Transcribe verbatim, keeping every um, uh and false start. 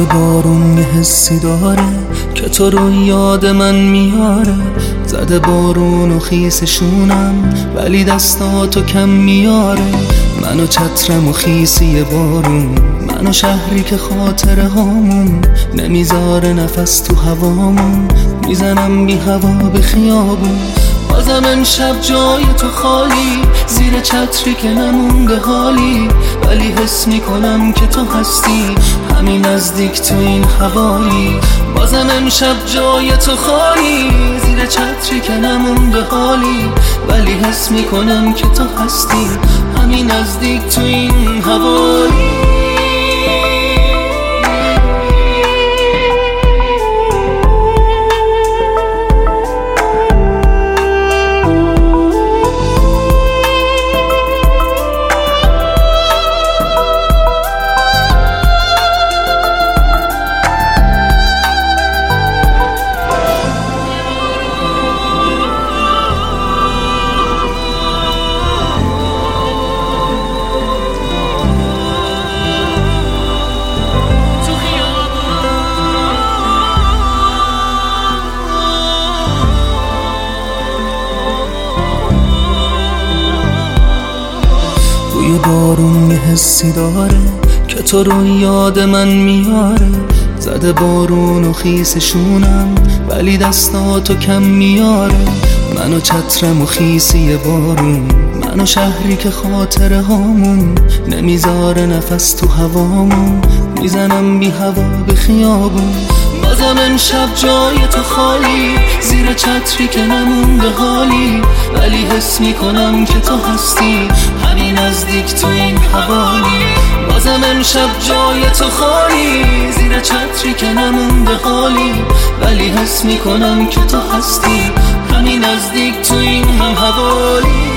بوی بارون یه حسی داره که تو رو یاد من میاره. زده بارون و خیسشونم ولی دستاتو کم میاره. منو چترم و خیسی بارون، منو شهری که خاطره هامون نمیذاره نفس تو هوامون. میزنم بی هوا به خیابون، بازم امشب جای تو خالی. زیر چتری که نمونده حالی، ولی حس میکنم که تو هستی همین نزدیک تو این هوایی. بازم امشب جای تو خالی. زیر چتری که نمونده حالی، ولی حس میکنم که تو هستی همین نزدیک تو این هوایی. بوی بارون یه حسی داره که تو رو یاد من میاره. زده بارون و خیسشونم ولی دستاتو کم میاره. منو چترم و خیسی بارون، منو شهری که خاطره هامون نمیذاره نفس تو هوامون. میزنم بی هوا به خیابون، بازم امشب جای تو خالی. زیر چتری که نمونده حالی، ولی حس میکنم که تو هستی همین نزدیک تو این هوایی. بازم امشب جای تو خالی. زیر چتری که نمونده حالی، ولی حس میکنم که تو هستی همین نزدیک تو این هوایی.